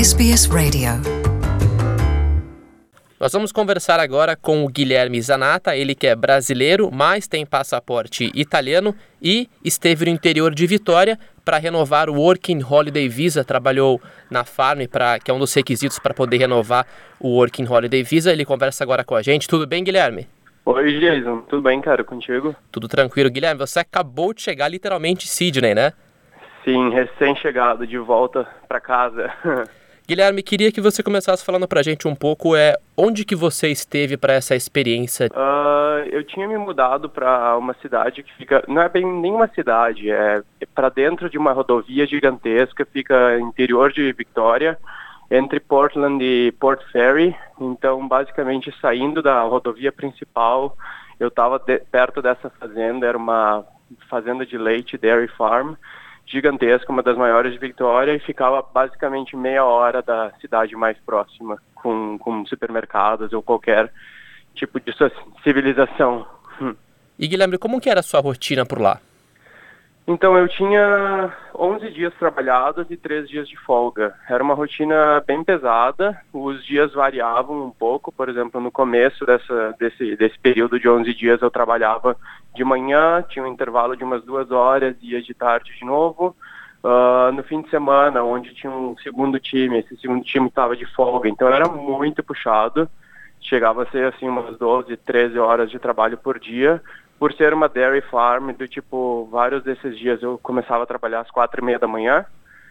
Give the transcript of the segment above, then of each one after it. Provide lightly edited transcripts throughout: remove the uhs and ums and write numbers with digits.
SBS Radio. Nós vamos conversar agora com o Guilherme Zanata, ele que é brasileiro, mas tem passaporte italiano e esteve no interior de Vitória para renovar o Working Holiday Visa, trabalhou na Farm, que é um dos requisitos para poder renovar o Working Holiday Visa. Ele conversa agora com a gente. Tudo bem, Guilherme? Oi, Jason. Tudo bem, cara? Contigo? Tudo tranquilo. Guilherme, você acabou de chegar literalmente em Sydney, né? Sim, recém-chegado, de volta para casa. Guilherme, queria que você começasse falando pra gente um pouco onde que você esteve para essa experiência. Eu tinha me mudado para uma cidade que fica, não é bem nenhuma cidade, é para dentro de uma rodovia gigantesca, fica interior de Victoria, entre Portland e Port Fairy. Então, basicamente, saindo da rodovia principal, eu estava perto dessa fazenda, era uma fazenda de leite, dairy farm, gigantesca, uma das maiores de Victoria, e ficava basicamente meia hora da cidade mais próxima, com supermercados ou qualquer tipo de civilização. E Guilherme, como que era a sua rotina por lá? Então, eu tinha 11 dias trabalhados e 3 dias de folga. Era uma rotina bem pesada, os dias variavam um pouco. Por exemplo, no começo desse período de 11 dias eu trabalhava de manhã, tinha um intervalo de umas 2 horas, ia de tarde de novo. No fim de semana, onde tinha um segundo time, esse segundo time estava de folga, então era muito puxado. Chegava a ser assim umas 12, 13 horas de trabalho por dia. Por ser uma dairy farm, do tipo, vários desses dias eu começava a trabalhar às 4:30 da manhã.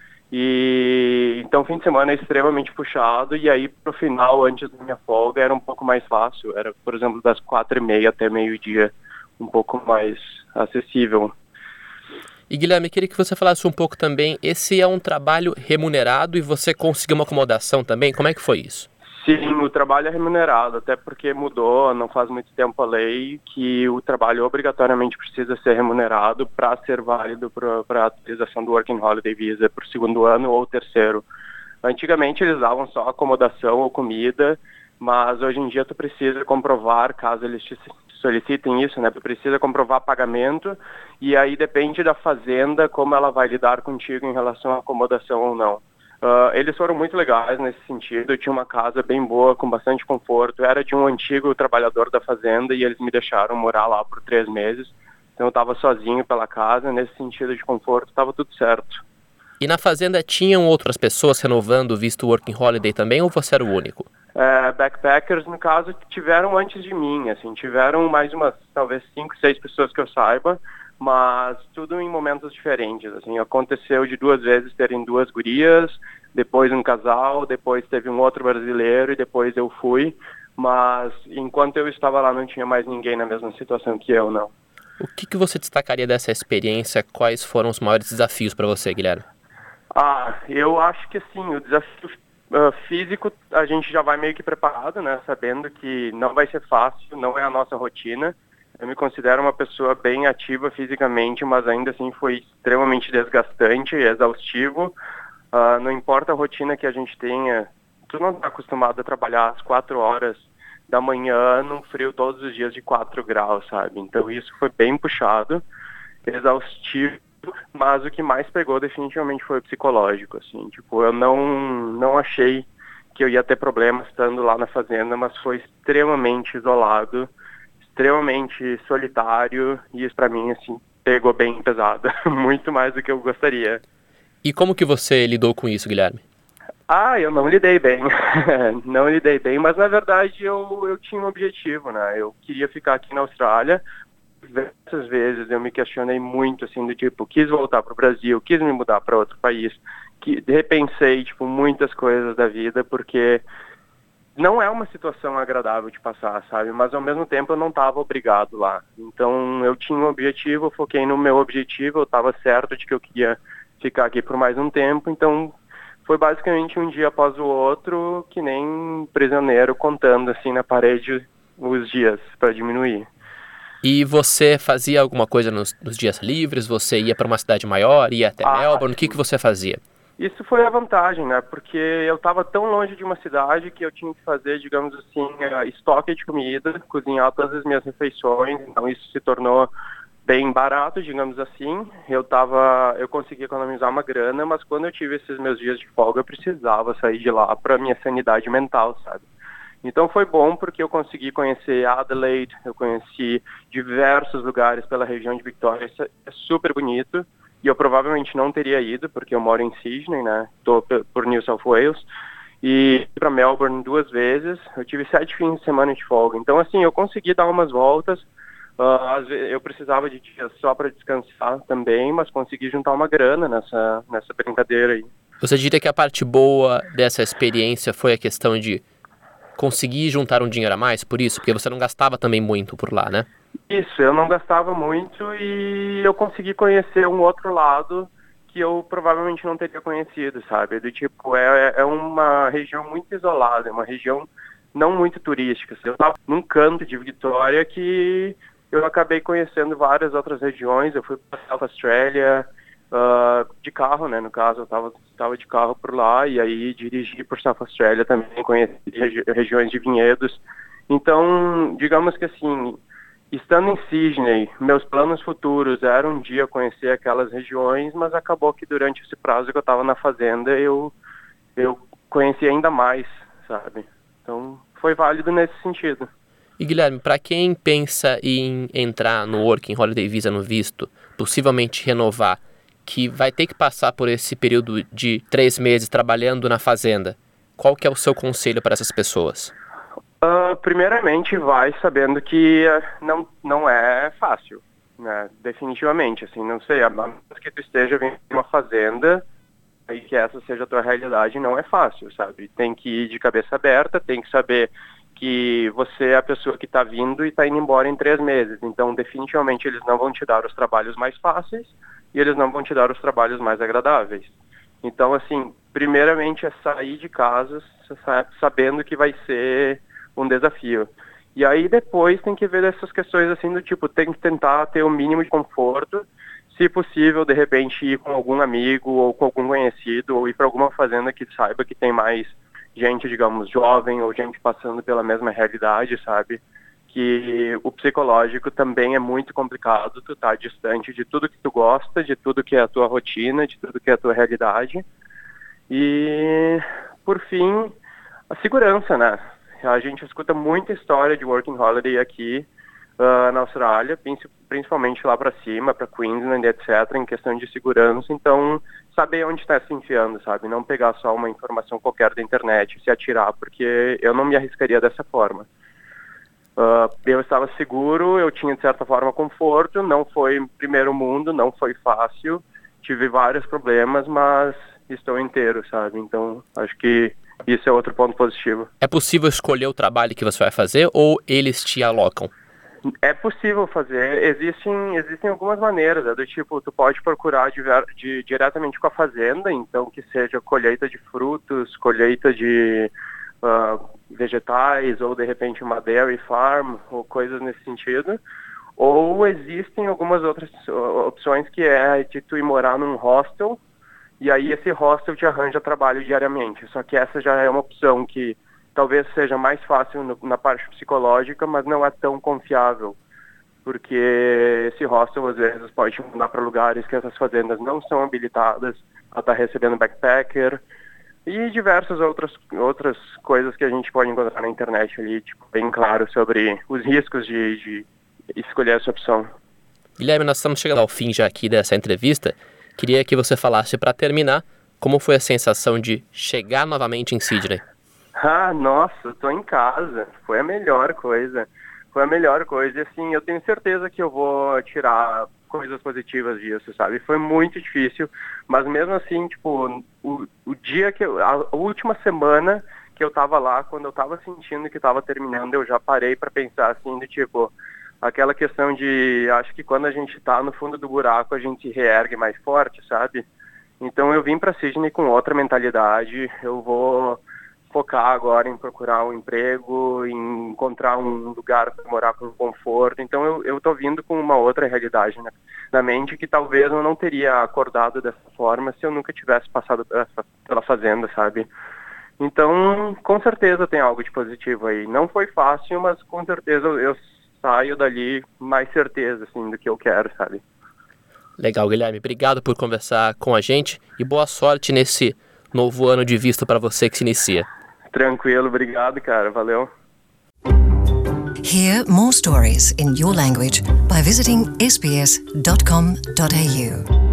E então o fim de semana é extremamente puxado, e aí pro final, antes da minha folga, era um pouco mais fácil. Era, por exemplo, das 4:30 até meio-dia, um pouco mais acessível. E Guilherme, queria que você falasse um pouco também, esse é um trabalho remunerado e você conseguiu uma acomodação também? Como é que foi isso? Sim, o trabalho é remunerado, até porque mudou, não faz muito tempo a lei, que o trabalho obrigatoriamente precisa ser remunerado para ser válido para a utilização do Working Holiday Visa para o segundo ano ou terceiro. Antigamente eles davam só acomodação ou comida, mas hoje em dia tu precisa comprovar, caso eles te solicitem isso, né? Tu precisa comprovar pagamento, e aí depende da fazenda como ela vai lidar contigo em relação à acomodação ou não. Eles foram muito legais nesse sentido. Eu tinha uma casa bem boa, com bastante conforto. Era de um antigo trabalhador da fazenda e eles me deixaram morar lá por 3 meses. Então eu estava sozinho pela casa. Nesse sentido de conforto, estava tudo certo. E na fazenda tinham outras pessoas renovando o visto Working Holiday também, ou você era o único? Backpackers, no caso, tiveram antes de mim. Assim, tiveram mais umas, talvez 5, 6 pessoas que eu saiba, mas tudo em momentos diferentes. Assim, aconteceu de 2 vezes terem 2 gurias, depois um casal, depois teve um outro brasileiro e depois eu fui, mas enquanto eu estava lá não tinha mais ninguém na mesma situação que eu, não. O que você destacaria dessa experiência? Quais foram os maiores desafios para você, Guilherme? Eu acho que assim, o desafio físico a gente já vai meio que preparado, né, sabendo que não vai ser fácil, não é a nossa rotina. Eu me considero uma pessoa bem ativa fisicamente, mas ainda assim foi extremamente desgastante e exaustivo. Não importa a rotina que a gente tenha, tu não está acostumado a trabalhar às 4 horas da manhã num frio todos os dias de 4 graus, sabe? Então isso foi bem puxado, exaustivo, mas o que mais pegou definitivamente foi o psicológico, assim. Tipo, eu não achei que eu ia ter problemas estando lá na fazenda, mas foi extremamente isolado, extremamente solitário, e isso pra mim, assim, pegou bem pesado, muito mais do que eu gostaria. E como que você lidou com isso, Guilherme? Eu não lidei bem, não lidei bem, mas na verdade eu tinha um objetivo, né, eu queria ficar aqui na Austrália. Diversas vezes eu me questionei muito, assim, do tipo, quis voltar para o Brasil, quis me mudar para outro país, que repensei, tipo, muitas coisas da vida, porque não é uma situação agradável de passar, sabe? Mas ao mesmo tempo eu não estava obrigado lá. Então eu tinha um objetivo, eu foquei no meu objetivo, eu estava certo de que eu queria ficar aqui por mais um tempo. Então foi basicamente um dia após o outro, que nem prisioneiro, contando assim na parede os dias para diminuir. E você fazia alguma coisa nos dias livres? Você ia para uma cidade maior, ia até Melbourne? O que você fazia? Isso foi a vantagem, né? Porque eu estava tão longe de uma cidade que eu tinha que fazer, digamos assim, estoque de comida, cozinhar todas as minhas refeições. Então isso se tornou bem barato, digamos assim. Eu consegui economizar uma grana, mas quando eu tive esses meus dias de folga, eu precisava sair de lá para minha sanidade mental, sabe? Então foi bom porque eu consegui conhecer Adelaide, eu conheci diversos lugares pela região de Victoria, isso é super bonito, e eu provavelmente não teria ido, porque eu moro em Sydney, né? Estou por New South Wales, e para Melbourne 2 vezes, eu tive 7 fins de semana de folga. Então, assim, eu consegui dar umas voltas. Às vezes eu precisava de dias só para descansar também, mas consegui juntar uma grana nessa brincadeira aí. Você diria que a parte boa dessa experiência foi a questão de conseguir juntar um dinheiro a mais, por isso? Porque você não gastava também muito por lá, né? Isso, eu não gastava muito e eu consegui conhecer um outro lado que eu provavelmente não teria conhecido, sabe? Do tipo, é uma região muito isolada, é uma região não muito turística. Eu estava num canto de Vitória que eu acabei conhecendo várias outras regiões. Eu fui para South Australia de carro, né? No caso, eu estava de carro por lá e aí dirigi por South Australia também, conheci regiões de vinhedos. Então, digamos que assim, estando em Sydney, meus planos futuros eram um dia conhecer aquelas regiões, mas acabou que durante esse prazo que eu estava na fazenda, eu conheci ainda mais, sabe? Então, foi válido nesse sentido. E Guilherme, para quem pensa em entrar no Working Holiday Visa no visto, possivelmente renovar, que vai ter que passar por esse período de 3 meses trabalhando na fazenda, qual que é o seu conselho para essas pessoas? Primeiramente, vai sabendo que não é fácil, né? Definitivamente, assim, não sei, a menos que tu esteja vendo uma fazenda e que essa seja a tua realidade, não é fácil, sabe? Tem que ir de cabeça aberta, tem que saber que você é a pessoa que está vindo e está indo embora em 3 meses. Então, definitivamente, eles não vão te dar os trabalhos mais fáceis e eles não vão te dar os trabalhos mais agradáveis. Então, assim, primeiramente é sair de casa sabendo que vai ser um desafio. E aí depois tem que ver essas questões assim do tipo, tem que tentar ter o mínimo de conforto, se possível, de repente ir com algum amigo ou com algum conhecido, ou ir para alguma fazenda que saiba que tem mais gente, digamos, jovem ou gente passando pela mesma realidade, sabe? Que o psicológico também é muito complicado, tu tá distante de tudo que tu gosta, de tudo que é a tua rotina, de tudo que é a tua realidade. E, por fim, a segurança, né? A gente escuta muita história de Working Holiday aqui na Austrália, principalmente lá para cima, para Queensland, etc., em questão de segurança. Então, saber onde está se enfiando, sabe? Não pegar só uma informação qualquer da internet e se atirar, porque eu não me arriscaria dessa forma. Eu estava seguro, eu tinha, de certa forma, conforto, não foi primeiro mundo, não foi fácil, tive vários problemas, mas estou inteiro, sabe? Então, acho que isso é outro ponto positivo. É possível escolher o trabalho que você vai fazer ou eles te alocam? É possível fazer. Existem algumas maneiras. Do tipo, tu pode procurar diretamente com a fazenda, então que seja colheita de frutos, colheita de vegetais, ou de repente uma dairy farm, ou coisas nesse sentido. Ou existem algumas outras opções que é de tu ir morar num hostel, e aí esse hostel te arranja trabalho diariamente. Só que essa já é uma opção que talvez seja mais fácil na parte psicológica, mas não é tão confiável. Porque esse hostel às vezes pode te mandar para lugares que essas fazendas não são habilitadas a estar recebendo backpacker. E diversas outras coisas que a gente pode encontrar na internet ali, tipo, bem claro sobre os riscos de escolher essa opção. Guilherme, nós estamos chegando ao fim já aqui dessa entrevista. Queria que você falasse, para terminar, como foi a sensação de chegar novamente em Sydney? Nossa, tô em casa. Foi a melhor coisa. Foi a melhor coisa. E assim, eu tenho certeza que eu vou tirar coisas positivas disso, sabe? Foi muito difícil, mas mesmo assim, tipo, o dia a última semana que eu tava lá, quando eu tava sentindo que tava terminando, eu já parei para pensar assim, do tipo, aquela questão de, acho que quando a gente tá no fundo do buraco, a gente se reergue mais forte, sabe? Então eu vim para Sydney com outra mentalidade, eu vou focar agora em procurar um emprego, em encontrar um lugar para morar com conforto. Então eu tô vindo com uma outra realidade, né, na mente, que talvez eu não teria acordado dessa forma se eu nunca tivesse passado pela fazenda, sabe? Então, com certeza tem algo de positivo aí. Não foi fácil, mas com certeza eu saio dali mais certeza, assim, do que eu quero, sabe? Legal, Guilherme. Obrigado por conversar com a gente e boa sorte nesse novo ano de visto para você que se inicia. Tranquilo, obrigado, cara. Valeu. Hear more stories in your language by visiting sbs.com.au.